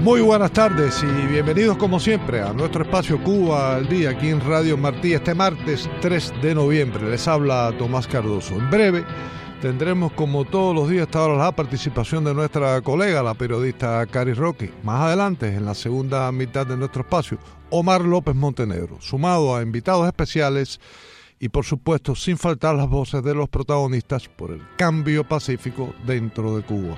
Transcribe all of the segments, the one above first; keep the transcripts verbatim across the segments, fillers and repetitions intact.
Muy buenas tardes y bienvenidos como siempre a nuestro espacio Cuba al Día aquí en Radio Martí este martes tres de noviembre. Les habla Tomás Cardoso. En breve tendremos como todos los días hasta ahora la participación de nuestra colega, la periodista Cari Roque. Más adelante, en la segunda mitad de nuestro espacio, Omar López Montenegro, sumado a invitados especiales y por supuesto sin faltar las voces de los protagonistas por el cambio pacífico dentro de Cuba.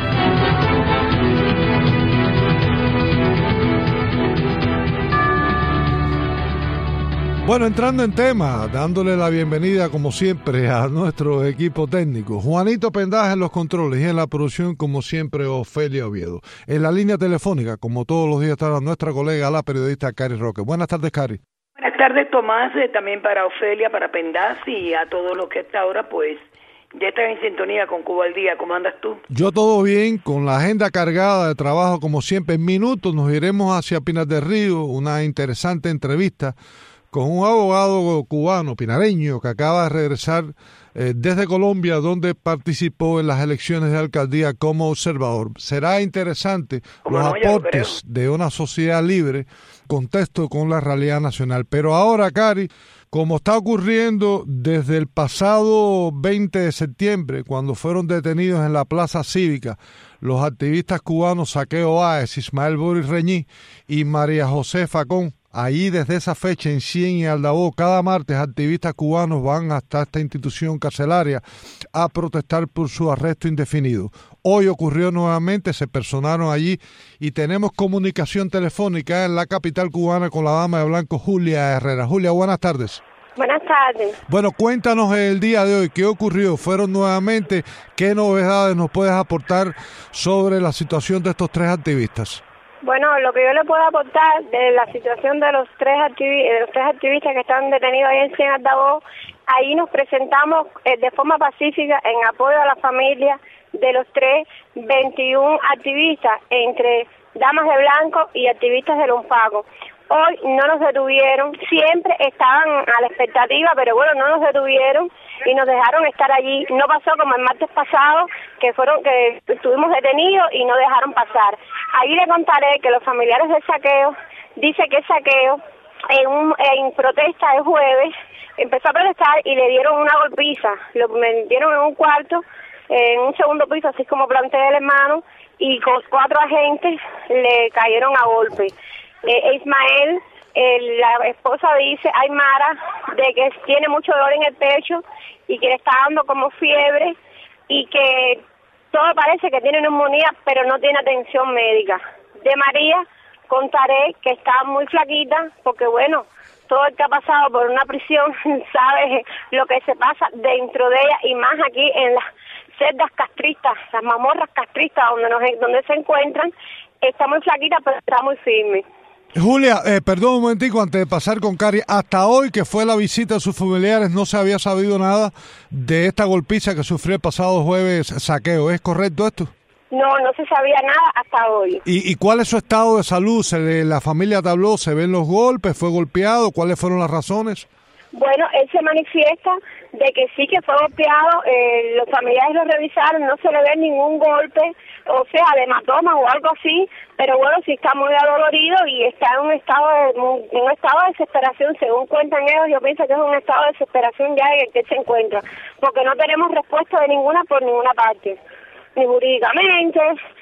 Bueno, entrando en tema, dándole la bienvenida como siempre a nuestro equipo técnico, Juanito Pendaje en los controles y en la producción como siempre Ofelia Oviedo. En la línea telefónica, como todos los días, está nuestra colega, la periodista Cari Roque. Buenas tardes, Cari. Buenas tardes, Tomás, eh, también para Ofelia, para Pendaje y a todos los que hasta ahora pues ya están en sintonía con Cuba al Día. ¿Cómo andas tú? Yo todo bien, con la agenda cargada de trabajo como siempre. En minutos nos iremos hacia Pinar del Río, una interesante entrevista con un abogado cubano, pinareño, que acaba de regresar eh, desde Colombia, donde participó en las elecciones de alcaldía como observador. Será interesante los no, aportes de una sociedad libre, contexto con la realidad nacional. Pero ahora, Cari, como está ocurriendo desde el pasado veinte de septiembre, cuando fueron detenidos en la Plaza Cívica los activistas cubanos Saqueo Báez, Ismael Boris Reñí y María José Facón, ahí desde esa fecha en Cien y Aldabó, cada martes activistas cubanos van hasta esta institución carcelaria a protestar por su arresto indefinido. Hoy ocurrió nuevamente, se personaron allí y tenemos comunicación telefónica en la capital cubana con la dama de blanco Julia Herrera. Julia, buenas tardes. Buenas tardes. Bueno, cuéntanos el día de hoy, ¿qué ocurrió? ¿Fueron nuevamente? ¿Qué novedades nos puedes aportar sobre la situación de estos tres activistas? Bueno, lo que yo le puedo aportar de la situación de los tres activi- de los tres activistas que están detenidos ahí en Cien Aldabó, ahí nos presentamos eh, de forma pacífica en apoyo a la familia de los tres, veintiún activistas, entre damas de blanco y activistas del UNFACO. Hoy no nos detuvieron, siempre estaban a la expectativa, pero bueno, no nos detuvieron y nos dejaron estar allí. No pasó como el martes pasado, que fueron que estuvimos detenidos y no dejaron pasar. Ahí le contaré que los familiares del Saqueo dice que Saqueo en, un, en protesta el jueves empezó a protestar y le dieron una golpiza, lo metieron en un cuarto, en un segundo piso, así como plantea el hermano, y con cuatro agentes le cayeron a golpe. Eh, Ismael, eh, la esposa dice, Aymara, de que tiene mucho dolor en el pecho y que le está dando como fiebre y que todo parece que tiene neumonía, pero no tiene atención médica. De María contaré que está muy flaquita porque, bueno, todo el que ha pasado por una prisión sabe lo que se pasa dentro de ella y más aquí en las celdas castristas, las mazmorras castristas donde, nos, donde se encuentran. Está muy flaquita, pero está muy firme. Julia, eh, perdón un momentico antes de pasar con Cari. Hasta hoy que fue la visita de sus familiares no se había sabido nada de esta golpiza que sufrió el pasado jueves Saqueo. ¿Es correcto esto? No, no se sabía nada hasta hoy. ¿Y, y cuál es su estado de salud? ¿Se le, la familia te habló? ¿Se ven los golpes? ¿Fue golpeado? ¿Cuáles fueron las razones? Bueno, él se manifiesta de que sí que fue golpeado, eh, los familiares lo revisaron, no se le ve ningún golpe, o sea, de hematoma o algo así, pero bueno, sí está muy adolorido y está en un estado de, en un estado de desesperación, según cuentan ellos. Yo pienso que es un estado de desesperación ya en el que se encuentra, porque no tenemos respuesta de ninguna por ninguna parte, ni jurídicamente,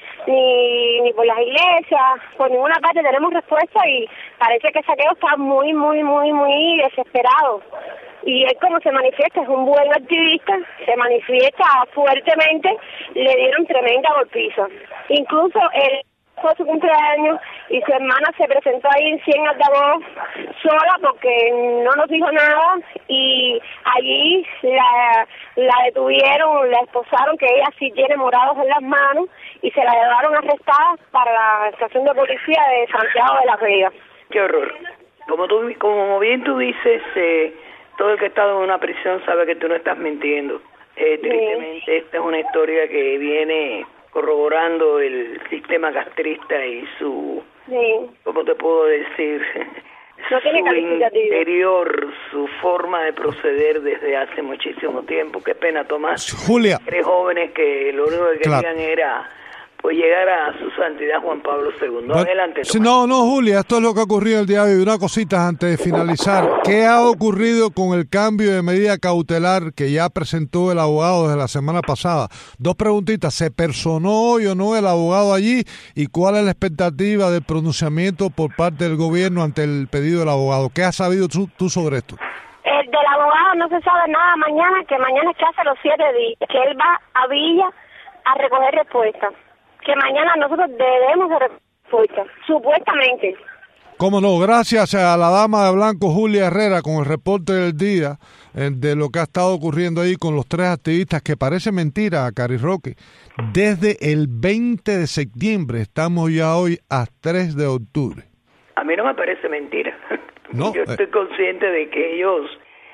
ni ni por las iglesias, por ninguna parte tenemos respuesta y parece que Saqueo está muy, muy, muy, muy desesperado. Y él como se manifiesta, es un buen activista, se manifiesta fuertemente, le dieron tremenda golpiza. Incluso él fue su cumpleaños y su hermana se presentó ahí en Cien Aldabó sola porque no nos dijo nada y allí la, la detuvieron, la esposaron, que ella sí tiene morados en las manos y se la llevaron arrestada para la estación de policía de Santiago de la Vega. Qué horror. Como tú, como bien tú dices, eh, todo el que ha estado en una prisión sabe que tú no estás mintiendo. Eh, tristemente, sí. Esta es una historia que viene corroborando el sistema castrista y su, sí. ¿cómo te puedo decir? No tiene su interior, su forma de proceder desde hace muchísimo tiempo. Qué pena, Tomás. Julia. Tres jóvenes que lo único que querían claro. era pues llegar a su santidad Juan Pablo segundo. Bueno, adelante, Tomás. No, no, Julia, esto es lo que ha ocurrido el día de hoy. Una cosita antes de finalizar. ¿Qué ha ocurrido con el cambio de medida cautelar que ya presentó el abogado desde la semana pasada? Dos preguntitas. ¿Se personó hoy o no el abogado allí? ¿Y cuál es la expectativa del pronunciamiento por parte del gobierno ante el pedido del abogado? ¿Qué has sabido tú, tú sobre esto? El del abogado no se sabe nada mañana, que mañana es que hace los siete días, que él va a Villa a recoger respuestas. Que mañana nosotros debemos de respuesta, supuestamente. Cómo no, gracias a la dama de blanco Julia Herrera con el reporte del día eh, de lo que ha estado ocurriendo ahí con los tres activistas, que parece mentira, Cari Roque. Desde el veinte de septiembre, estamos ya hoy a tres de octubre. A mí no me parece mentira. No, Yo estoy eh. consciente de que ellos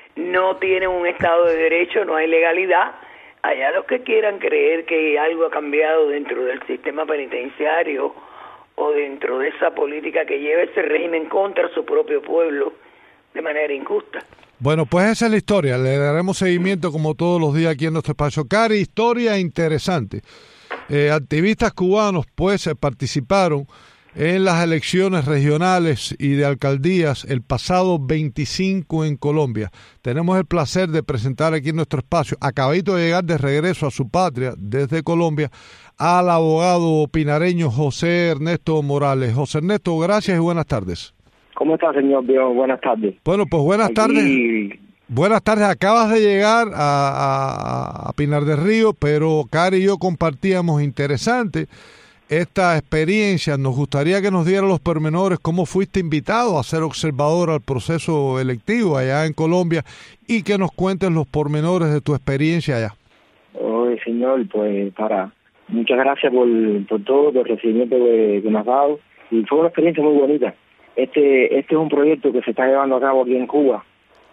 no tienen un Estado de Derecho, no hay legalidad. Allá los que quieran creer que algo ha cambiado dentro del sistema penitenciario o dentro de esa política que lleva ese régimen contra su propio pueblo de manera injusta. Bueno, pues esa es la historia. Le daremos seguimiento como todos los días aquí en nuestro espacio. Cari, historia interesante. Eh, activistas cubanos pues participaron en las elecciones regionales y de alcaldías el pasado veinticinco en Colombia. Tenemos el placer de presentar aquí en nuestro espacio, acabadito de llegar de regreso a su patria desde Colombia, al abogado pinareño José Ernesto Morales. José Ernesto, gracias y buenas tardes. ¿Cómo está, señor? Bien, buenas tardes. Bueno, pues buenas Aquí... tardes. Buenas tardes. Acabas de llegar a, a, a Pinar del Río, pero Cari y yo compartíamos interesante esta experiencia. Nos gustaría que nos diera los pormenores, cómo fuiste invitado a ser observador al proceso electivo allá en Colombia y que nos cuentes los pormenores de tu experiencia allá. Oye, señor, pues para muchas gracias por, por todo, por el recibimiento que, que me has dado, y fue una experiencia muy bonita. Este este es un proyecto que se está llevando a cabo aquí en Cuba.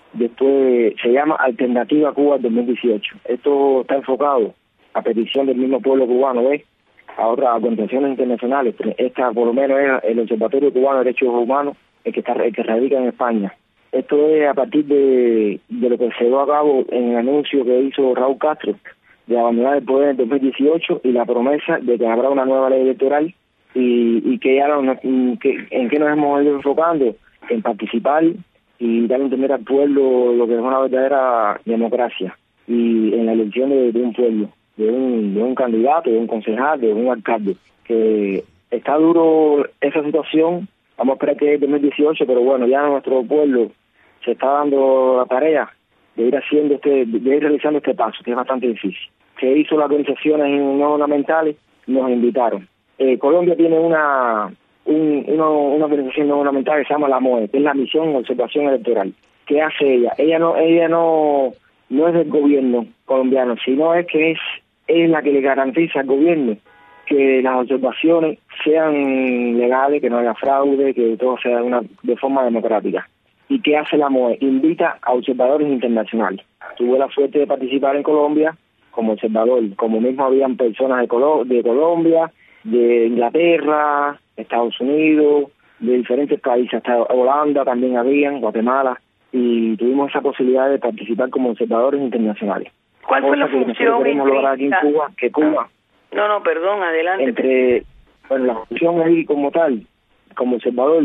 Después se llama Alternativa Cuba dos mil dieciocho. Esto está enfocado a petición del mismo pueblo cubano, ¿ves?, a otras organizaciones internacionales. Esta por lo menos es el Observatorio Cubano de Derechos Humanos, el que está el que radica en España. Esto es a partir de, de lo que se llevó a cabo en el anuncio que hizo Raúl Castro de abandonar el poder en dos mil dieciocho y la promesa de que habrá una nueva ley electoral y, y que ya no, que, en qué nos hemos ido enfocando, en participar y dar a entender al pueblo lo que es una verdadera democracia y en la elección de, de un pueblo. De un, de un candidato, de un concejal, de un alcalde, que está duro esa situación. Vamos a esperar que es dos mil dieciocho, pero bueno, ya nuestro pueblo se está dando la tarea de ir haciendo este, de ir realizando este paso, que es bastante difícil. Se hizo las organizaciones no gubernamentales, nos invitaron. Eh, Colombia tiene una, un, una, una organización no gubernamental que se llama la M O E, que es la Misión de Observación Electoral. ¿Qué hace ella? Ella no, ella no, no es del gobierno colombiano, sino es que es es la que le garantiza al gobierno que las observaciones sean legales, que no haya fraude, que todo sea una, de forma democrática. ¿Y qué hace la M O E? Invita a observadores internacionales. Tuve la suerte de participar en Colombia como observador, como mismo habían personas de, Colo- de Colombia, de Inglaterra, Estados Unidos, de diferentes países, hasta Holanda también habían, Guatemala, y tuvimos esa posibilidad de participar como observadores internacionales. ¿Cuál fue la función queremos lograr aquí en Cuba, que Cuba... No, no, perdón, adelante. Entre, bueno, la función ahí como tal, como observador,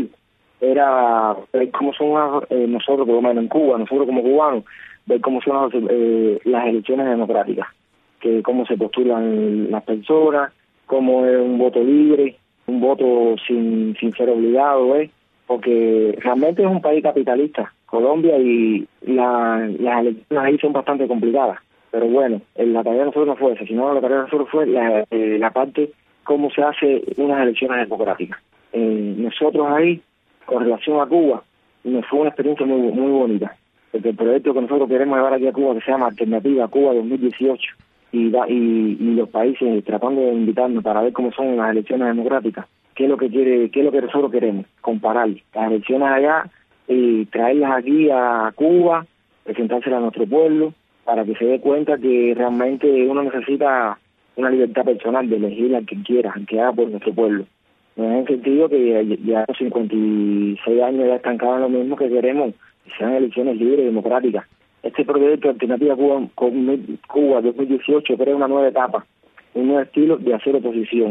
era ver cómo son eh, nosotros, por lo menos en Cuba, nosotros como cubanos, ver cómo son las, eh, las elecciones democráticas, que cómo se postulan las personas, cómo es un voto libre, un voto sin, sin ser obligado, ¿eh? Porque realmente es un país capitalista, Colombia, y la, las elecciones ahí son bastante complicadas. Pero bueno, la tarea de nosotros no fue esa, sino la tarea de nosotros fue la, eh, la parte cómo se hace unas elecciones democráticas. Eh, nosotros ahí, con relación a Cuba, nos fue una experiencia muy muy bonita, porque el proyecto que nosotros queremos llevar aquí a Cuba, que se llama Alternativa Cuba dos mil dieciocho, y, da, y, y los países tratando de invitarnos para ver cómo son las elecciones democráticas, qué es lo que quiere, qué es lo que nosotros queremos, comparar las elecciones allá y traerlas aquí a Cuba, presentárselas a nuestro pueblo, para que se dé cuenta que realmente uno necesita una libertad personal de elegir al que quiera, al que haga por nuestro pueblo. En el sentido que ya los cincuenta y seis años ya estancados en lo mismo, que queremos que sean elecciones libres y democráticas. Este proyecto de Alternativa Cuba, Cuba dos mil dieciocho crea una nueva etapa, un nuevo estilo de hacer oposición.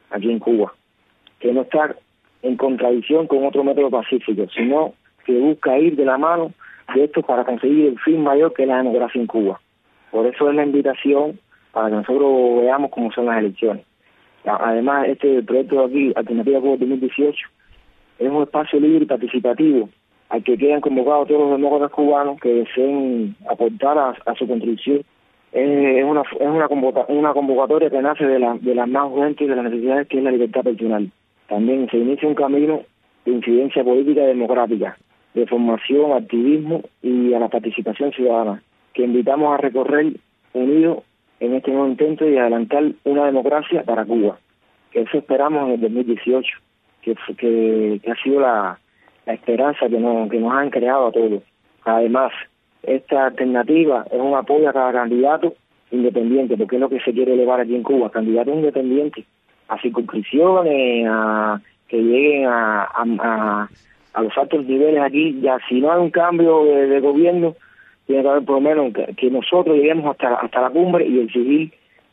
aquí en Cuba, que no está en contradicción con otro método pacífico, sino que busca ir de la mano de esto para conseguir el fin mayor, que es la democracia en Cuba. Por eso es la invitación para que nosotros veamos cómo son las elecciones. Además, este proyecto de aquí, Alternativa Cuba dos mil dieciocho, es un espacio libre y participativo al que quedan convocados todos los demócratas cubanos que deseen aportar a, a su contribución. Es una es una, convoca, una convocatoria que nace de, la, de las más urgentes de las necesidades, que es la libertad personal. También se inicia un camino de incidencia política y democrática, de formación, activismo y a la participación ciudadana, que invitamos a recorrer unidos en este nuevo intento de adelantar una democracia para Cuba, que eso esperamos en el dos mil dieciocho, que, que, que ha sido la, la esperanza que nos, que nos han creado a todos. Además, esta alternativa es un apoyo a cada candidato independiente, porque es lo que se quiere elevar aquí en Cuba, candidatos independientes, a circunscripciones, a que lleguen a, a, a, a los altos niveles aquí. Ya si no hay un cambio de, de gobierno, tiene que haber por lo menos que, que nosotros lleguemos hasta, hasta la cumbre y exigir,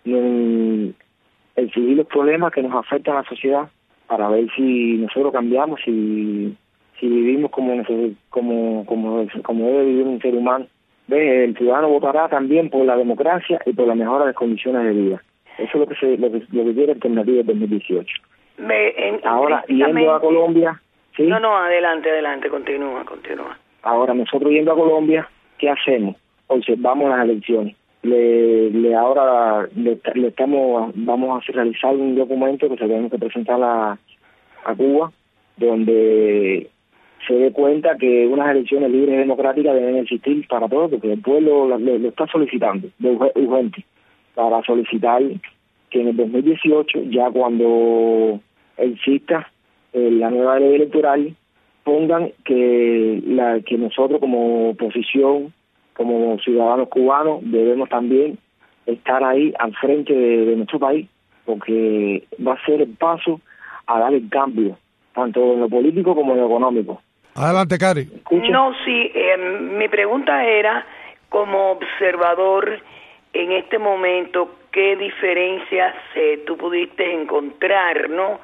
exigir los problemas que nos afectan a la sociedad, para ver si nosotros cambiamos, si si vivimos como como como como debe vivir un ser humano. ¿Ves? El ciudadano votará también por la democracia y por la mejora de las condiciones de vida. Eso es lo que se lo que, lo que quiere Alternativa dos mil dieciocho. Me, en, Ahora, yendo a Colombia... ¿sí? No, no, adelante, adelante, continúa, continúa. Ahora, nosotros yendo a Colombia, ¿qué hacemos? Observamos las elecciones. Le, le ahora le, le estamos vamos a realizar un documento que se tenemos que presentar a, a Cuba, donde se dé cuenta que unas elecciones libres y democráticas deben existir para todos, porque el pueblo lo, lo está solicitando, de urgente, para solicitar que en el dos mil dieciocho, ya cuando exista eh, la nueva ley electoral, pongan que la que nosotros como oposición, como ciudadanos cubanos, debemos también estar ahí al frente de, de nuestro país, porque va a ser el paso a dar el cambio, tanto en lo político como en lo económico. Adelante, Cari. ¿Escucha? No, sí, eh, mi pregunta era, como observador, en este momento, ¿qué diferencias eh, tú pudiste encontrar, no?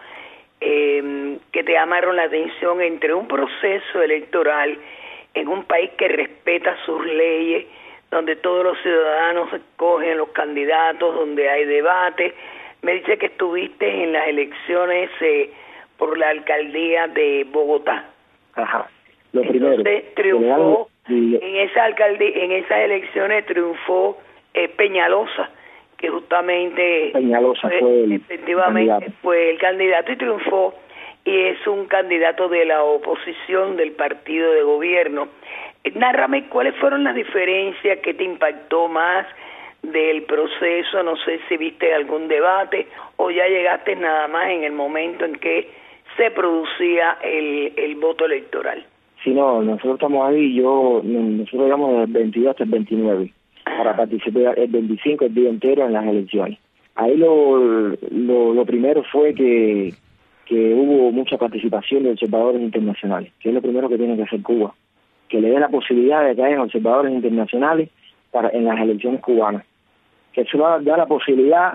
Eh, que te llamaron la atención entre un proceso electoral en un país que respeta sus leyes, donde todos los ciudadanos escogen los candidatos, donde hay debate. Me dice que estuviste en las elecciones eh, por la alcaldía de Bogotá. Ajá. Lo Entonces primero, triunfó y... en esa alcaldía, en esas elecciones triunfó eh, Peñalosa, que justamente Peñalosa fue, fue el efectivamente candidato. fue el candidato y triunfó, y es un candidato de la oposición del partido de gobierno. Eh, nárrame cuáles fueron las diferencias que te impactó más del proceso. No sé si viste algún debate o ya llegaste nada más en el momento en que se producía el, el voto electoral. Sí, no, nosotros estamos ahí, yo nosotros llegamos del veintidós hasta el veintinueve para participar el veinticinco, el día entero, en las elecciones. Ahí lo lo, lo primero fue que que hubo mucha participación de observadores internacionales, que es lo primero que tiene que hacer Cuba, que le dé la posibilidad de que haya observadores internacionales para en las elecciones cubanas, que eso da, da la posibilidad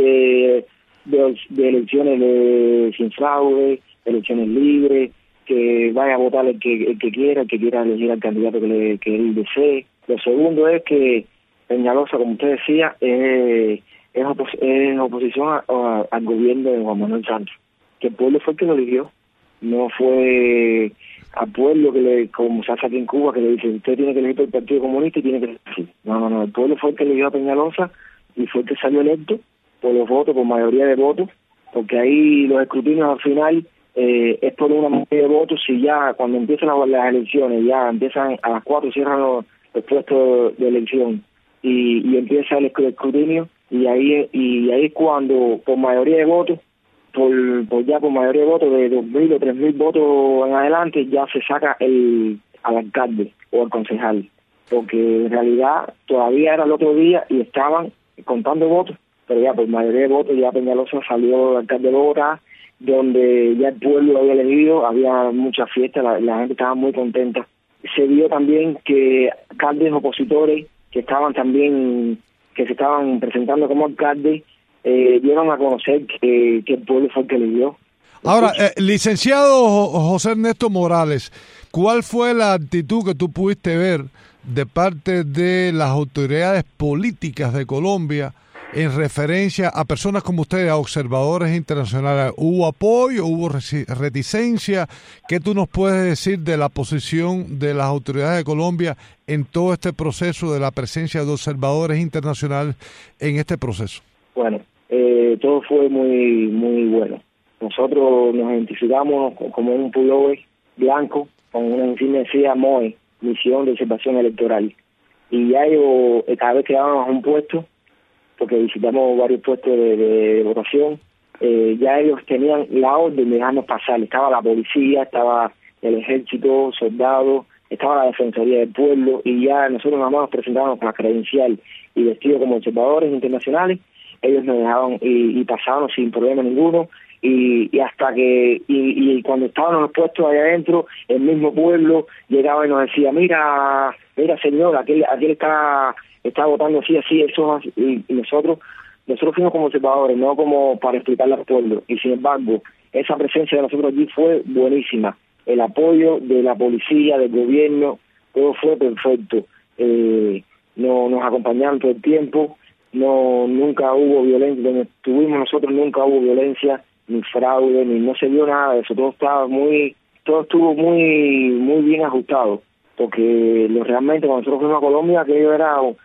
de, de, de elecciones de, sin fraude, elecciones libres, que vaya a votar el que el que quiera, el que quiera elegir al candidato que, le, que él desee. Lo segundo es que Peñalosa, como usted decía, es, es, opos, es oposición a, a, al gobierno de Juan Manuel Santos, que el pueblo fue el que lo eligió, no fue al pueblo que le, como se hace aquí en Cuba, que le dice usted tiene que elegir por el Partido Comunista y tiene que elegir. No, no, no, el pueblo fue el que eligió a Peñalosa y fue el que salió electo por los votos, por mayoría de votos, porque ahí los escrutinios al final eh, es por una mayoría de votos. Si ya cuando empiezan las, las elecciones, ya empiezan a las cuatro, cierran los, los puestos de elección y, y empieza el escrutinio, y ahí y ahí es cuando por mayoría de votos, por, por ya por mayoría de votos de dos mil o tres mil votos en adelante, ya se saca el al alcalde o al concejal, porque en realidad todavía era el otro día y estaban contando votos, pero ya por mayoría de votos ya Peñalosa salió el alcalde de Bogotá, donde ya el pueblo lo había elegido, había mucha fiesta, la, la gente estaba muy contenta. Se vio también que alcaldes opositores que estaban también, que se estaban presentando como alcaldes, eh, dieron a conocer que, que el pueblo fue el que le dio. Ahora, eh, licenciado José Ernesto Morales, ¿cuál fue la actitud que tú pudiste ver de parte de las autoridades políticas de Colombia en referencia a personas como ustedes, a observadores internacionales? ¿Hubo apoyo? ¿Hubo reticencia? ¿Qué tú nos puedes decir de la posición de las autoridades de Colombia en todo este proceso de la presencia de observadores internacionales en este proceso? Bueno, eh, todo fue muy muy bueno. Nosotros nos identificamos como un pullover blanco con una insignia que decía M O E, Misión de Observación Electoral. Y ya ellos, cada vez que dábamos un puesto, porque visitamos varios puestos de, de, de votación, eh, ya ellos tenían la orden de dejarnos pasar. Estaba la policía, estaba el ejército, soldados, estaba la Defensoría del Pueblo, y ya nosotros nada más nos presentábamos con la credencial y vestidos como observadores internacionales. Ellos nos dejaban y, y pasábamos sin problema ninguno. Y, y hasta que, y, y cuando estábamos en los puestos allá adentro, el mismo pueblo llegaba y nos decía, mira, mira señor, aquel, aquel está, está votando así, así, eso, y, y nosotros, nosotros fuimos como observadores, no como para explicarle al pueblo, y sin embargo, esa presencia de nosotros allí fue buenísima, el apoyo de la policía, del gobierno, todo fue perfecto, eh, no, nos acompañaron todo el tiempo, no, nunca hubo violencia, donde estuvimos nosotros nunca hubo violencia, ni fraude, ni no se vio nada de eso, todo estaba muy, todo estuvo muy muy bien ajustado, porque lo realmente cuando nosotros fuimos a Colombia aquello era un,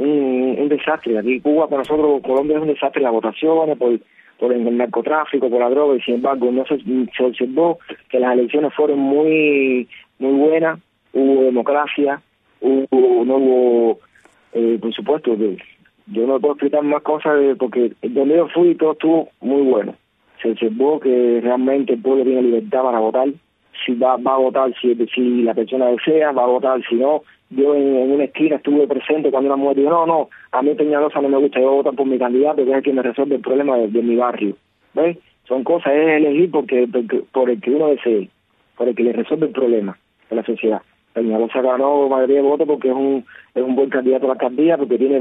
un desastre. Aquí Cuba para nosotros, Colombia es un desastre, las votaciones, por, por el narcotráfico, por la droga, y sin embargo no se, se observó que las elecciones fueron muy muy buenas, hubo democracia, hubo, no hubo, eh, por supuesto, que yo no puedo explicar más cosas de, porque donde yo fui todo estuvo muy bueno. Se observó que realmente el pueblo tiene libertad para votar, si va, va a votar si, si la persona desea, va a votar si no. Yo en, en una esquina estuve presente cuando una mujer dijo, no, no, a mí Peñalosa no me gusta, yo voy a votar por mi candidato, que es el que me resuelve el problema de, de mi barrio. ¿Ves? Son cosas, es elegir porque, porque por el que uno desee, por el que le resuelve el problema de la sociedad. Peñalosa ganó mayoría de votos porque es un es un buen candidato a la alcaldía, porque tiene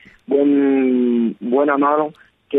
buen buena mano,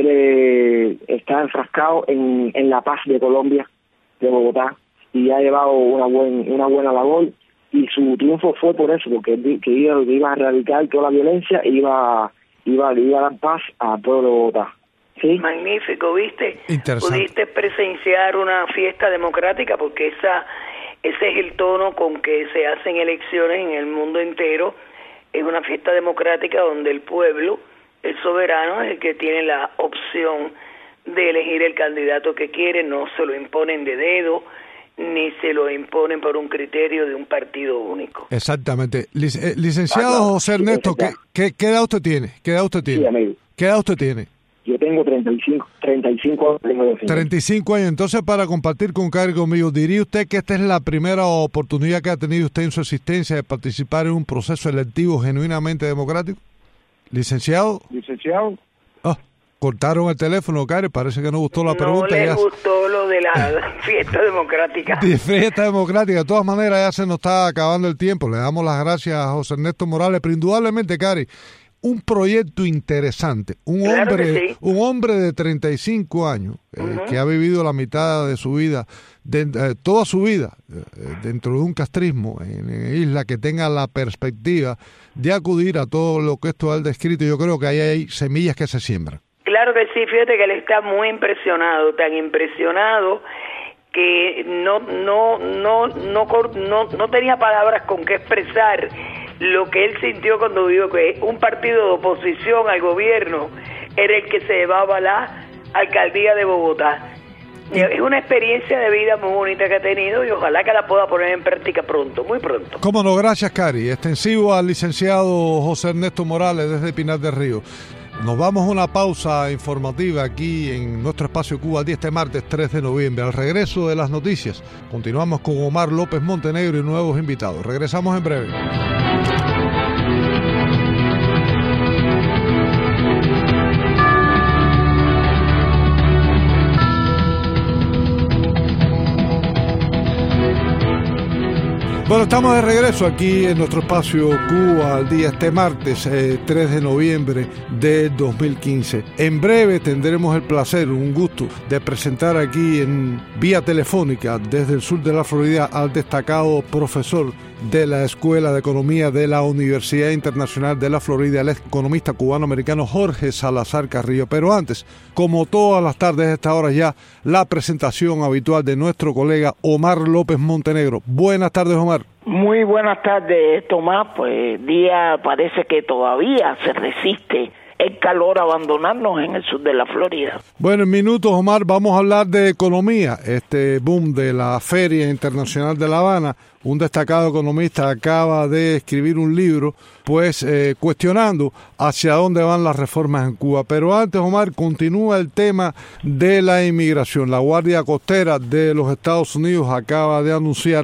quiere estar enfrascado en, en la paz de Colombia, de Bogotá, y ha llevado una buen una buena labor, y su triunfo fue por eso, porque que iba, iba a erradicar toda la violencia e iba, iba, iba a dar paz al pueblo de Bogotá. ¿Sí? Magnífico, ¿viste? Pudiste presenciar una fiesta democrática, porque esa ese es el tono con que se hacen elecciones en el mundo entero. Es una fiesta democrática donde el pueblo, el soberano, es el que tiene la opción de elegir el candidato que quiere, no se lo imponen de dedo, ni se lo imponen por un criterio de un partido único. Exactamente. Lic eh, licenciado ah, no. José Ernesto, ¿qué, qué, ¿qué edad usted tiene? ¿Qué edad usted tiene? Sí, amigo. ¿Qué edad usted tiene? Yo tengo treinta y cinco, treinta y cinco años. Tengo treinta y cinco años. Entonces, para compartir con Cari conmigo, ¿diría usted que esta es la primera oportunidad que ha tenido usted en su existencia de participar en un proceso electivo genuinamente democrático? ¿Licenciado? ¿Licenciado? Ah, cortaron el teléfono, Cari, parece que no gustó la no pregunta. No le ya gustó lo de la fiesta democrática. De fiesta democrática. De todas maneras, ya se nos está acabando el tiempo. Le damos las gracias a José Ernesto Morales, pero indudablemente, Cari, un proyecto interesante, un claro hombre sí. un hombre de treinta y cinco años eh, uh-huh. que ha vivido la mitad de su vida, de, eh, toda su vida eh, dentro de un castrismo en, en isla, que tenga la perspectiva de acudir a todo lo que esto ha descrito. Yo creo que ahí hay semillas que se siembran. Claro que sí, fíjate que él está muy impresionado, tan impresionado que no no no no no, no tenía palabras con qué expresar lo que él sintió cuando vio que un partido de oposición al gobierno era el que se llevaba la alcaldía de Bogotá. Es una experiencia de vida muy bonita que ha tenido y ojalá que la pueda poner en práctica pronto, muy pronto. Cómo no, gracias, Cari. Extensivo al licenciado José Ernesto Morales desde Pinar del Río. Nos vamos a una pausa informativa aquí en nuestro espacio Cuba al día, este martes tres de noviembre. Al regreso de las noticias, continuamos con Omar López Montenegro y nuevos invitados. Regresamos en breve. Bueno, estamos de regreso aquí en nuestro espacio Cuba al día, este martes eh, tres de noviembre de dos mil quince. En breve tendremos el placer, un gusto, de presentar aquí en vía telefónica desde el sur de la Florida al destacado profesor de la Escuela de Economía de la Universidad Internacional de la Florida, el economista cubano-americano Jorge Salazar Carrillo. Pero antes, como todas las tardes a esta hora ya, la presentación habitual de nuestro colega Omar López Montenegro. Buenas tardes, Omar. Muy buenas tardes, Tomás. Pues día parece que todavía se resiste el calor a abandonarnos en el sur de la Florida. Bueno, en minutos, Omar, vamos a hablar de economía, este boom de la Feria Internacional de La Habana. Un destacado economista acaba de escribir un libro, pues, eh, cuestionando hacia dónde van las reformas en Cuba. Pero antes, Omar, continúa el tema de la inmigración. La Guardia Costera de los Estados Unidos acaba de anunciar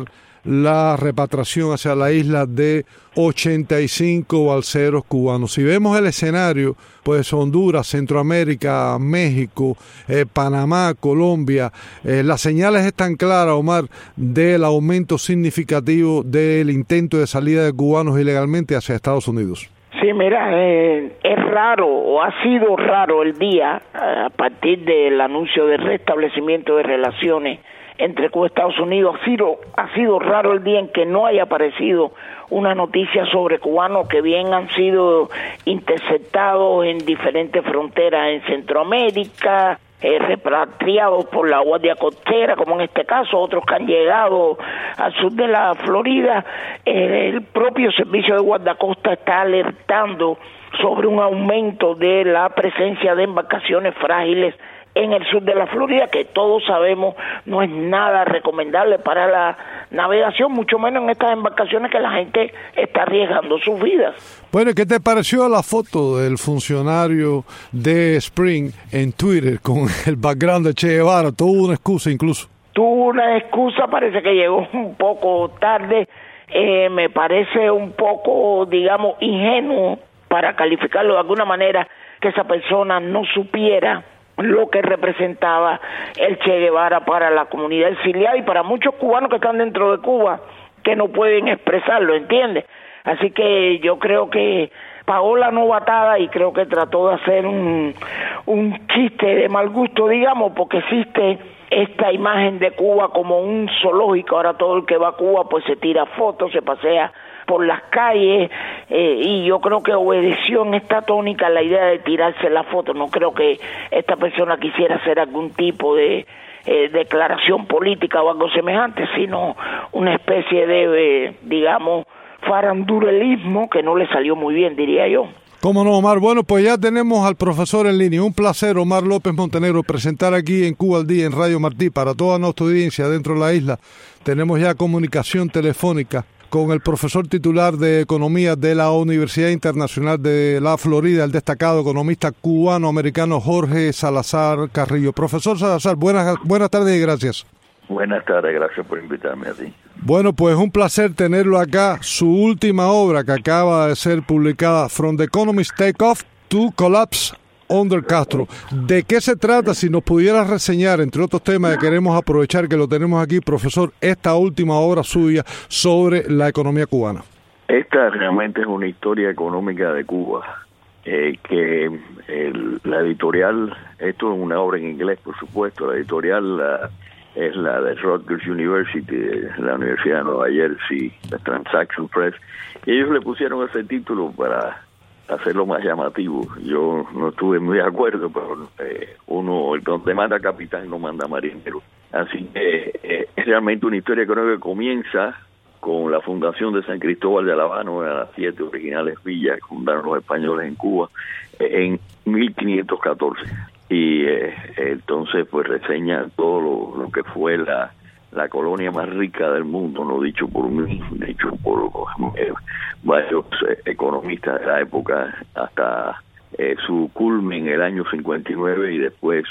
la repatriación hacia la isla de ochenta y cinco balseros cubanos. Si vemos el escenario, pues Honduras, Centroamérica, México, eh, Panamá, Colombia, eh, las señales están claras, Omar, del aumento significativo del intento de salida de cubanos ilegalmente hacia Estados Unidos. Sí, mira, eh, es raro, o ha sido raro el día, a partir del anuncio de restablecimiento de relaciones entre Cuba y Estados Unidos, ha sido, ha sido raro el día en que no haya aparecido una noticia sobre cubanos que bien han sido interceptados en diferentes fronteras en Centroamérica, eh, repatriados por la Guardia Costera, como en este caso, otros que han llegado al sur de la Florida. Eh, el propio Servicio de Guardacosta está alertando sobre un aumento de la presencia de embarcaciones frágiles en el sur de la Florida, que todos sabemos no es nada recomendable para la navegación, mucho menos en estas embarcaciones que la gente está arriesgando sus vidas. Bueno, ¿qué te pareció la foto del funcionario de Spring en Twitter con el background de Che Guevara? Tuvo una excusa incluso. Tuvo una excusa, parece que llegó un poco tarde, eh, me parece un poco, digamos, ingenuo, para calificarlo de alguna manera, que esa persona no supiera lo que representaba el Che Guevara para la comunidad exiliada y para muchos cubanos que están dentro de Cuba que no pueden expresarlo, ¿entiendes? Así que yo creo que pagó la novatada y creo que trató de hacer un, un chiste de mal gusto, digamos, porque existe esta imagen de Cuba como un zoológico. Ahora todo el que va a Cuba pues se tira fotos, se pasea por las calles, eh, y yo creo que obedeció en esta tónica la idea de tirarse la foto. No creo que esta persona quisiera hacer algún tipo de eh, declaración política o algo semejante, sino una especie de, eh, digamos, farandulelismo que no le salió muy bien, diría yo. ¿Cómo no, Omar? Bueno, pues ya tenemos al profesor en línea. Un placer, Omar López Montenegro, presentar aquí en Cuba al Día, en Radio Martí, para toda nuestra audiencia dentro de la isla. Tenemos ya comunicación telefónica con el profesor titular de Economía de la Universidad Internacional de la Florida, el destacado economista cubano-americano Jorge Salazar Carrillo. Profesor Salazar, buenas, buenas tardes y gracias. Buenas tardes, gracias por invitarme a ti. Bueno, pues un placer tenerlo acá. Su última obra que acaba de ser publicada, From the Economist Takeoff to Collapse Under Castro. ¿De qué se trata? Si nos pudieras reseñar, entre otros temas que queremos aprovechar que lo tenemos aquí, profesor, esta última obra suya sobre la economía cubana. Esta realmente es una historia económica de Cuba, eh, que el, la editorial, esto es una obra en inglés, por supuesto, la editorial la, es la de Rutgers University, de la Universidad de Nueva Jersey, la Transaction Press, y ellos le pusieron ese título para hacerlo más llamativo. Yo no estuve muy de acuerdo, pero eh, uno, el donde manda capitán no manda marinero. Así que eh, es realmente una historia que creo que comienza con la fundación de San Cristóbal de La Habana, una de las siete originales villas que fundaron los españoles en Cuba, eh, en mil quinientos catorce. Y eh, entonces pues reseña todo lo, lo que fue la la colonia más rica del mundo, no dicho por mí, dicho por eh, varios eh, economistas de la época, hasta eh, su culmen en el año cincuenta y nueve y después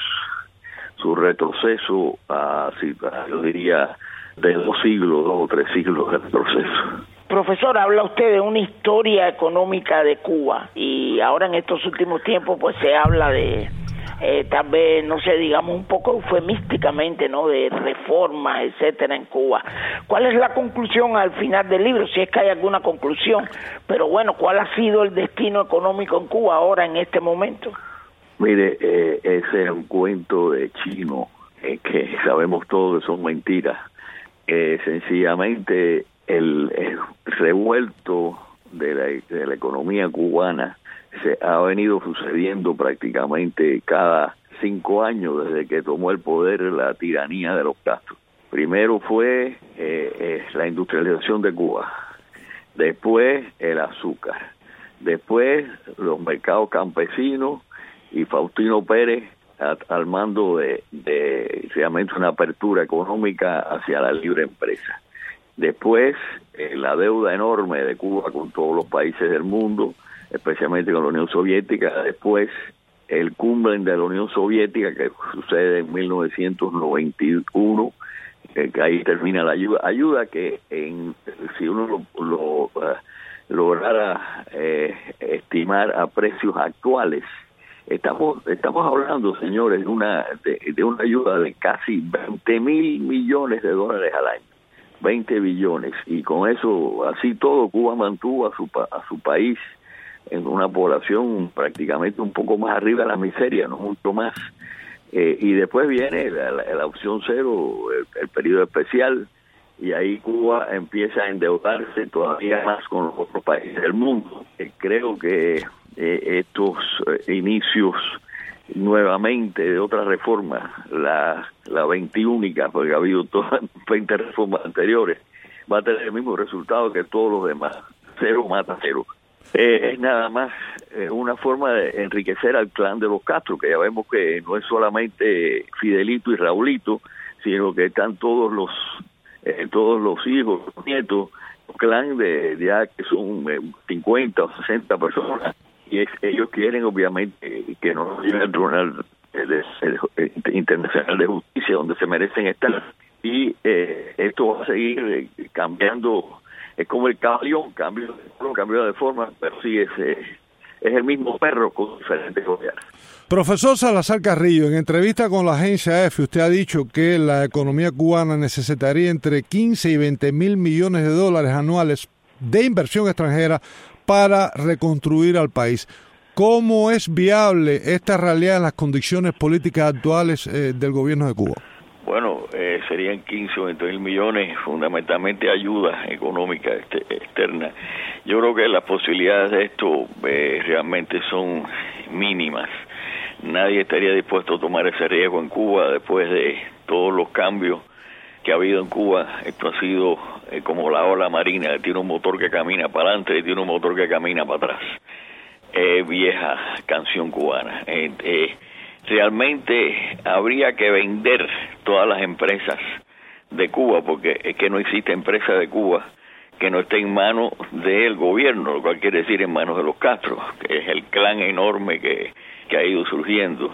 su retroceso a, a, yo diría, de dos siglos, dos o tres siglos de retroceso. Profesor, habla usted de una historia económica de Cuba y ahora en estos últimos tiempos pues se habla de eh, tal vez, no sé, digamos un poco eufemísticamente, ¿no?, de reformas, etcétera, en Cuba. ¿Cuál es la conclusión al final del libro? Si es que hay alguna conclusión, pero bueno, ¿cuál ha sido el destino económico en Cuba ahora, en este momento? Mire, eh, ese es un cuento de chino, eh, que sabemos todos que son mentiras. Eh, sencillamente, el, el revuelto de la, de la economía cubana se ha venido sucediendo prácticamente cada cinco años desde que tomó el poder la tiranía de los Castro. Primero fue eh, eh, la industrialización de Cuba, después el azúcar, después los mercados campesinos y Faustino Pérez a, al mando de, de realmente una apertura económica hacia la libre empresa. Después eh, la deuda enorme de Cuba con todos los países del mundo, especialmente con la Unión Soviética. Después el cumbre de la Unión Soviética, que sucede en mil novecientos noventa y uno, eh, que ahí termina la ayuda. Ayuda que en, si uno lo, lo uh, lograra eh, estimar a precios actuales, Estamos estamos hablando, señores, de una de, de una ayuda de casi veinte mil millones de dólares al año, veinte billones, y con eso, así todo, Cuba mantuvo a su a su país en una población prácticamente un poco más arriba de la miseria, no mucho más. Eh, y después viene la, la, la opción cero, el, el periodo especial, y ahí Cuba empieza a endeudarse todavía más con los otros países del mundo. Eh, creo que Eh, estos eh, inicios nuevamente de otra reforma, la, la veintiúnica, porque ha habido todas veinte reformas anteriores, va a tener el mismo resultado que todos los demás. Cero mata cero. Eh, es nada más eh, una forma de enriquecer al clan de los Castro, que ya vemos que no es solamente Fidelito y Raulito, sino que están todos los eh, todos los hijos, los nietos, un clan de ya que son eh, cincuenta o sesenta personas. Y es, ellos quieren, obviamente, que no nos lleven al Tribunal de, de, de, de, Internacional de Justicia, donde se merecen estar. Y eh, esto va a seguir eh, cambiando. Es como el camaleón, cambio de forma, cambio de forma, pero sí es, eh, es el mismo perro con diferentes gobiernos. Profesor Salazar Carrillo, en entrevista con la agencia EFE, usted ha dicho que la economía cubana necesitaría entre quince y veinte mil millones de dólares anuales de inversión extranjera para reconstruir al país. ¿Cómo es viable esta realidad en las condiciones políticas actuales eh, del gobierno de Cuba? Bueno, eh, serían quince o veinte mil millones, fundamentalmente ayuda económica este, externa. Yo creo que las posibilidades de esto eh, realmente son mínimas. Nadie estaría dispuesto a tomar ese riesgo en Cuba después de todos los cambios que ha habido en Cuba. Esto ha sido eh, como la ola marina, tiene un motor que camina para adelante y tiene un motor que camina para atrás. Eh, vieja canción cubana. Eh, eh, realmente habría que vender todas las empresas de Cuba, porque es que no existe empresa de Cuba que no esté en manos del gobierno, lo cual quiere decir en manos de los Castro, que es el clan enorme que, que ha ido surgiendo.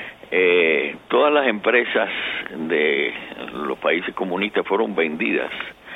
Eh, todas las empresas de los países comunistas fueron vendidas,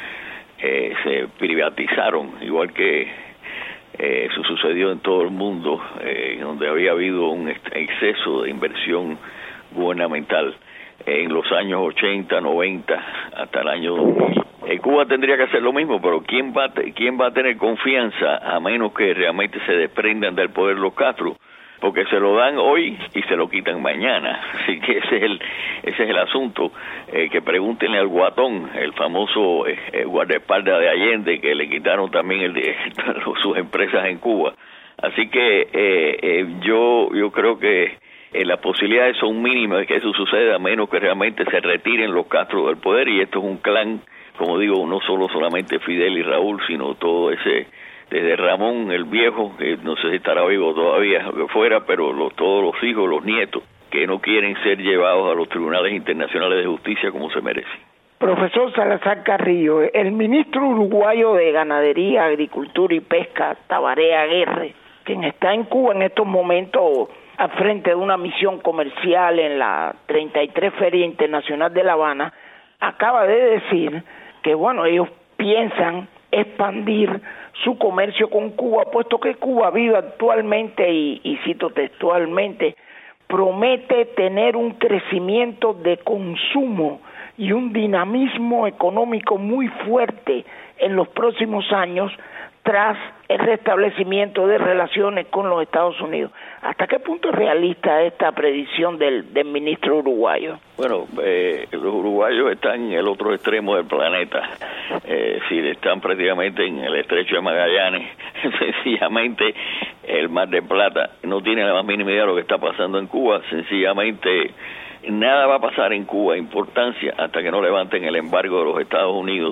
eh, se privatizaron, igual que eh, eso sucedió en todo el mundo, eh, donde había habido un exceso de inversión gubernamental en los años ochenta, noventa, hasta el año dos mil. Eh, Cuba tendría que hacer lo mismo, pero ¿quién va, a te, ¿quién va a tener confianza a menos que realmente se desprendan del poder los Castro? Porque se lo dan hoy y se lo quitan mañana. Así que ese es el ese es el asunto. Eh, que pregúntenle al Guatón, el famoso eh, guardaespaldas de Allende, que le quitaron también el de, sus empresas en Cuba. Así que eh, eh, yo yo creo que eh, las posibilidades son mínimas de que eso suceda, a menos que realmente se retiren los Castro del poder. Y esto es un clan, como digo, no solo solamente Fidel y Raúl, sino todo ese... desde Ramón el viejo, que no sé si estará vivo todavía, que fuera, pero los, todos los hijos, los nietos, que no quieren ser llevados a los tribunales internacionales de justicia como se merecen. Profesor Salazar Carrillo, el ministro uruguayo de Ganadería, Agricultura y Pesca, Tabaré Aguirre, quien está en Cuba en estos momentos al frente de una misión comercial en la treinta y tres Feria Internacional de La Habana, acaba de decir que, bueno, ellos piensan expandir su comercio con Cuba, puesto que Cuba vive actualmente, y, y cito textualmente, promete tener un crecimiento de consumo y un dinamismo económico muy fuerte en los próximos años tras el restablecimiento de relaciones con los Estados Unidos. ¿Hasta qué punto es realista esta predicción del, del ministro uruguayo? Bueno, eh, los uruguayos están en el otro extremo del planeta, eh, si están prácticamente en el estrecho de Magallanes. Sencillamente el Mar de Plata no tiene la más mínima idea de lo que está pasando en Cuba. Sencillamente nada va a pasar en Cuba, importancia, hasta que no levanten el embargo de los Estados Unidos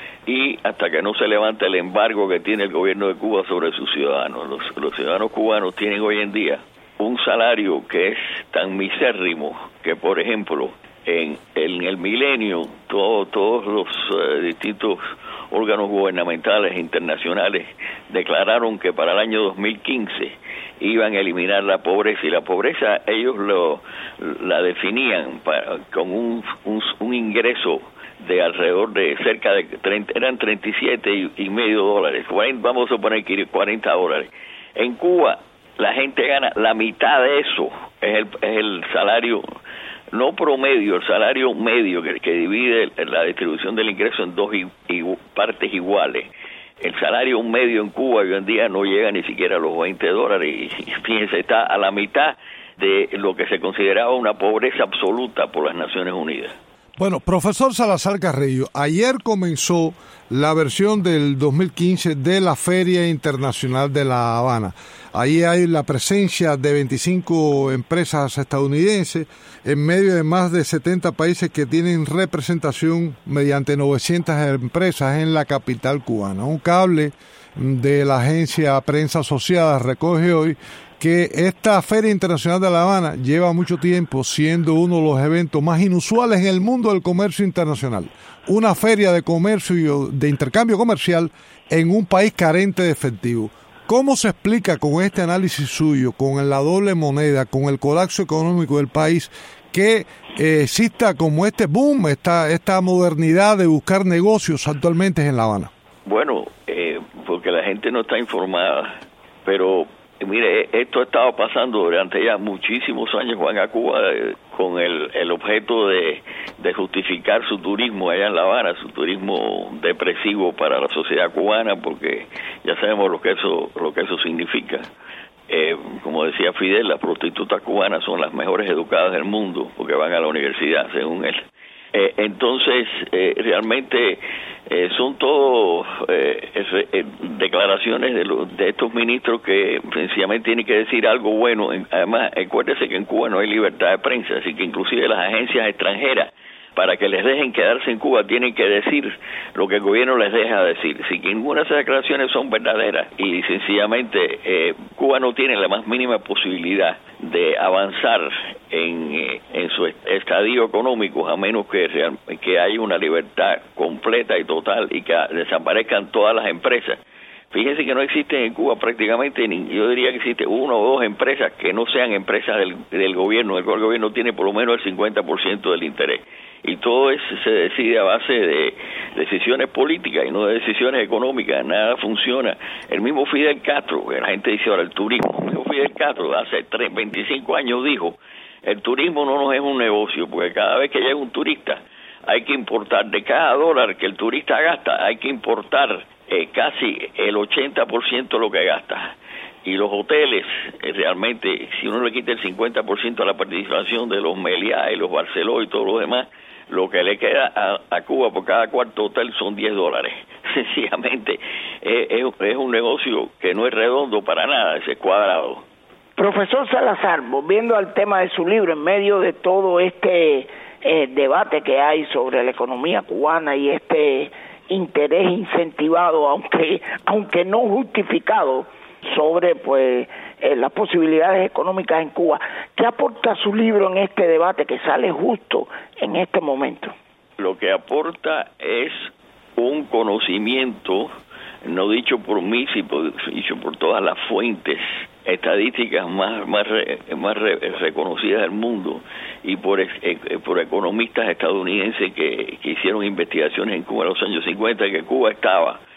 y hasta que no se levante el embargo que tiene el gobierno de Cuba sobre sus ciudadanos. Los, los ciudadanos cubanos tienen hoy en día un salario que es tan misérrimo que, por ejemplo, en, en el milenio, todo, todos los uh, distintos órganos gubernamentales internacionales declararon que para el año dos mil quince iban a eliminar la pobreza, y la pobreza ellos lo la definían para, con un, un, un ingreso de alrededor de cerca de treinta, eran treinta y siete y, y medio dólares, vamos a suponer que cuarenta dólares. En Cuba la gente gana la mitad de eso, es el, es el salario no promedio, el salario medio que, que divide la distribución del ingreso en dos y, y partes iguales. El salario medio en Cuba hoy en día no llega ni siquiera a los veinte dólares y, y fíjense, está a la mitad de lo que se consideraba una pobreza absoluta por las Naciones Unidas. Bueno, profesor Salazar Carrillo, ayer comenzó la versión del dos mil quince de la Feria Internacional de La Habana. Ahí hay la presencia de veinticinco empresas estadounidenses en medio de más de setenta países que tienen representación mediante novecientas empresas en la capital cubana. Un cable de la agencia Prensa Asociada recoge hoy que esta Feria Internacional de La Habana lleva mucho tiempo siendo uno de los eventos más inusuales en el mundo del comercio internacional. Una feria de comercio, de intercambio comercial en un país carente de efectivo. ¿Cómo se explica con este análisis suyo, con la doble moneda, con el colapso económico del país, que eh, exista como este boom, esta, esta modernidad de buscar negocios actualmente en La Habana? Bueno, eh, porque la gente no está informada, pero mire, esto ha estado pasando durante ya muchísimos años. Van a Cuba eh, con el, el objeto de, de justificar su turismo allá en La Habana, su turismo depresivo para la sociedad cubana, porque ya sabemos lo que eso, lo que eso significa. Eh, como decía Fidel, las prostitutas cubanas son las mejores educadas del mundo porque van a la universidad, según él. Eh, entonces, eh, realmente eh, son todo eh, eh, declaraciones de, los, de estos ministros que sencillamente tienen que decir algo bueno. Además, acuérdese que en Cuba no hay libertad de prensa, así que inclusive las agencias extranjeras, para que les dejen quedarse en Cuba, tienen que decir lo que el gobierno les deja decir. Si ninguna de esas declaraciones son verdaderas y sencillamente eh, Cuba no tiene la más mínima posibilidad de avanzar en, eh, en su estadio económico, a menos que, real, que haya una libertad completa y total y que desaparezcan todas las empresas. Fíjense que no existen en Cuba prácticamente, ni, yo diría que existe una o dos empresas que no sean empresas del, del gobierno, el cual el gobierno tiene por lo menos el cincuenta por ciento del interés. Y todo eso se decide a base de decisiones políticas y no de decisiones económicas. Nada funciona. El mismo Fidel Castro, que la gente dice ahora el turismo, el mismo Fidel Castro hace veinticinco años dijo, el turismo no nos es un negocio, porque cada vez que llega un turista hay que importar, de cada dólar que el turista gasta, hay que importar eh, casi el ochenta por ciento de lo que gasta. Y los hoteles, eh, realmente, si uno le quita el cincuenta por ciento a la participación de los Meliá y los Barceló y todo lo demás, lo que le queda a, a Cuba por cada cuarto hotel son diez dólares. Sencillamente, eh, es, es un negocio que no es redondo para nada, es cuadrado. Profesor Salazar, volviendo al tema de su libro, en medio de todo este eh, debate que hay sobre la economía cubana y este interés incentivado, aunque aunque no justificado, sobre pues eh, las posibilidades económicas en Cuba, ¿qué aporta su libro en este debate que sale justo en este momento? Lo que aporta es un conocimiento, no dicho por mí, sino dicho por todas las fuentes estadísticas más más más reconocidas del mundo y por por economistas estadounidenses que, que hicieron investigaciones en Cuba en los años cincuenta, que Cuba estaba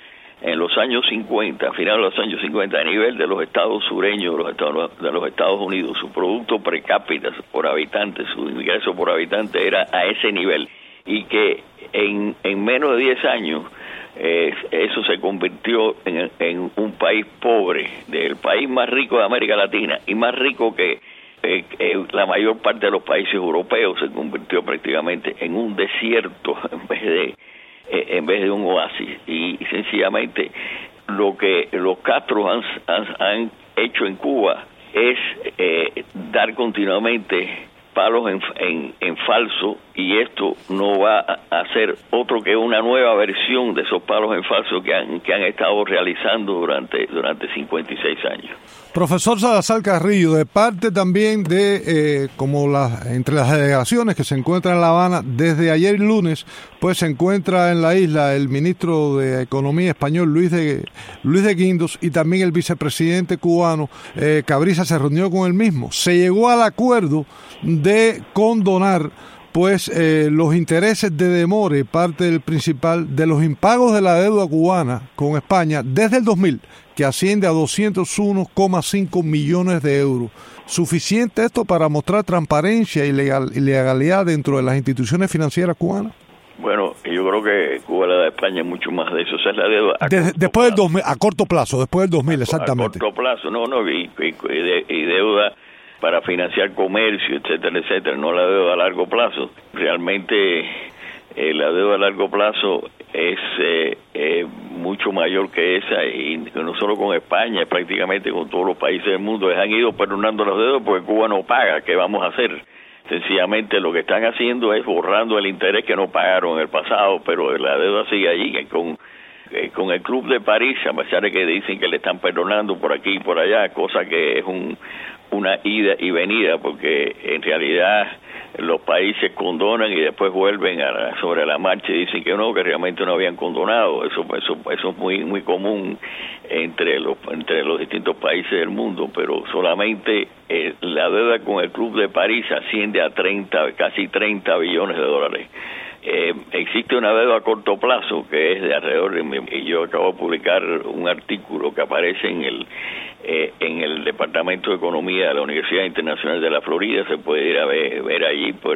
en los años cincuenta, a finales de los años cincuenta, a nivel de los estados sureños de los Estados, de los Estados Unidos, su producto per cápita por habitante, su ingreso por habitante era a ese nivel, y que en, en menos de diez años eh, eso se convirtió en, en un país pobre, del país más rico de América Latina y más rico que eh, eh, la mayor parte de los países europeos. Se convirtió prácticamente en un desierto en vez de en vez de un oasis, y, y sencillamente lo que los Castro han, han, han hecho en Cuba es eh, dar continuamente palos en, en, en falso, y esto no va a hacer otro que una nueva versión de esos palos en falso que han, que han estado realizando durante, durante cincuenta y seis años. Profesor Salazar Carrillo, de parte también de, eh, como la, entre las delegaciones que se encuentran en La Habana, desde ayer lunes, pues se encuentra en la isla el ministro de Economía español, Luis de, Luis de Guindos, y también el vicepresidente cubano, eh, Cabrisa, se reunió con él mismo. Se llegó al acuerdo de condonar pues eh, los intereses de demore, parte del principal de los impagos de la deuda cubana con España desde el dos mil, que asciende a doscientos uno coma cinco millones de euros. ¿Suficiente esto para mostrar transparencia y legal, y legalidad dentro de las instituciones financieras cubanas? Bueno, yo creo que Cuba le da a España mucho más de eso. Esa es la deuda a desde, después del dos mil, a corto plazo, después del dos mil, a, exactamente. A corto plazo, no, no, y, y, y, de, y deuda para financiar comercio, etcétera, etcétera, no la deuda a largo plazo. Realmente eh, la deuda a largo plazo es eh, eh, mucho mayor que esa, y no solo con España, prácticamente con todos los países del mundo. Les han ido perdonando las deudas porque Cuba no paga. ¿Qué vamos a hacer? Sencillamente lo que están haciendo es borrando el interés que no pagaron en el pasado, pero la deuda sigue allí. Con, eh, con el Club de París, a pesar de que dicen que le están perdonando por aquí y por allá, cosa que es un una ida y venida, porque en realidad los países condonan y después vuelven a la, sobre la marcha y dicen que no, que realmente no habían condonado. Eso eso eso es muy muy común entre los entre los distintos países del mundo, pero solamente eh, la deuda con el Club de París asciende a treinta, casi treinta billones de dólares. Eh, existe una deuda a corto plazo que es de alrededor de, y yo acabo de publicar un artículo que aparece en el eh, en el Departamento de Economía de la Universidad Internacional de la Florida. Se puede ir a ver, ver allí por,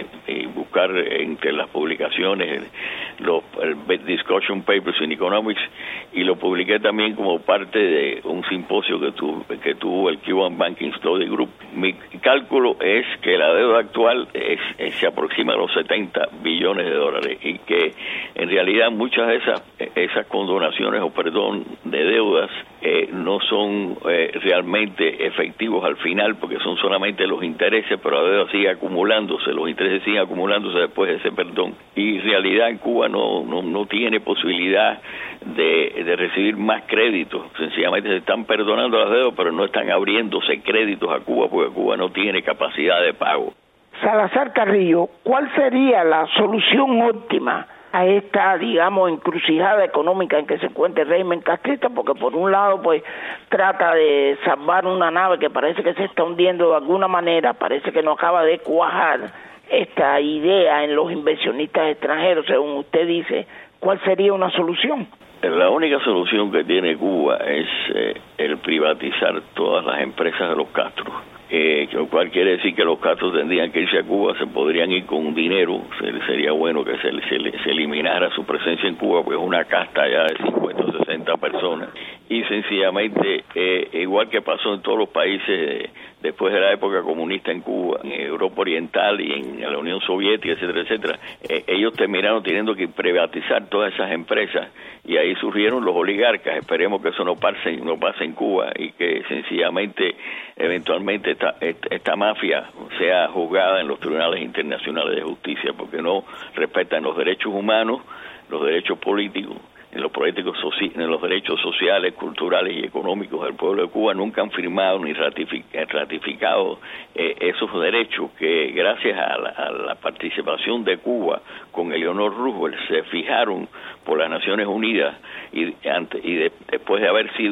y buscar entre las publicaciones los el Discussion Papers in Economics, y lo publiqué también como parte de un simposio que tuvo, que tuvo el Cuban Banking Study Group. Mi cálculo es que la deuda actual es, es, se aproxima a los setenta billones de dólares, y que en realidad muchas de esas esas condonaciones o perdón de deudas eh, no son eh, realmente efectivos al final, porque son solamente los intereses, pero la deuda sigue acumulándose, los intereses siguen acumulándose después de ese perdón, y en realidad en Cuba no no, no tiene posibilidad de, de recibir más créditos. Sencillamente se están perdonando las deudas, pero no están abriéndose créditos a Cuba, porque Cuba no tiene capacidad de pago. Salazar Carrillo, ¿cuál sería la solución óptima a esta, digamos, encrucijada económica en que se encuentra el régimen castrista? Porque por un lado, pues, trata de salvar una nave que parece que se está hundiendo de alguna manera, parece que no acaba de cuajar esta idea en los inversionistas extranjeros, según usted dice. ¿Cuál sería una solución? La única solución que tiene Cuba es eh, el privatizar todas las empresas de los Castro. Eh, lo cual quiere decir que los Castro tendrían que irse a Cuba, se podrían ir con dinero. Se, sería bueno que se, se, se eliminara su presencia en Cuba, pues es una casta ya de cincuenta o sesenta personas, y sencillamente eh, igual que pasó en todos los países eh, después de la época comunista en Cuba, en Europa Oriental y en la Unión Soviética, etcétera, etcétera, eh, ellos terminaron teniendo que privatizar todas esas empresas, y ahí surgieron los oligarcas. Esperemos que eso no pase, no pase en Cuba, y que sencillamente eventualmente esta, esta, esta mafia sea juzgada en los tribunales internacionales de justicia, porque no respetan los derechos humanos, los derechos políticos, en los políticos soci- en los derechos sociales, culturales y económicos del pueblo de Cuba. Nunca han firmado ni ratific- ratificado eh, esos derechos que, gracias a la, a la participación de Cuba con Eleanor Roosevelt, se fijaron por las Naciones Unidas, y, ante, y de, después de haber sido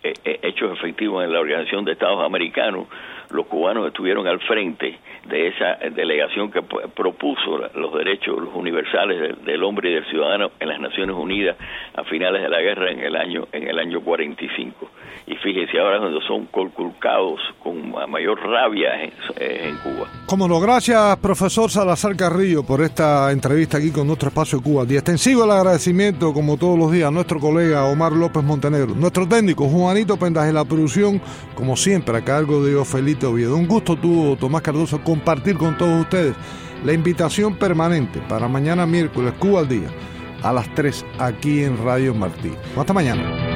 eh, hechos efectivos en la Organización de Estados Americanos, los cubanos estuvieron al frente de esa delegación que propuso los derechos los universales del, del hombre y del ciudadano en las Naciones Unidas a finales de la guerra en el año en el año cuarenta y cinco. Y fíjese ahora cuando son conculcados con mayor rabia en, en Cuba. Cómo no, gracias profesor Salazar Carrillo por esta entrevista aquí con nuestro Espacio Cuba. Y extensivo el agradecimiento, como todos los días, a nuestro colega Omar López Montenegro, nuestro técnico Juanito Pendas en la producción, como siempre a cargo de Ofelito Oviedo. Un gusto tuvo Tomás Cardoso compartir con todos ustedes la invitación permanente para mañana miércoles Cuba al Día a las tres aquí en Radio Martí. Hasta mañana.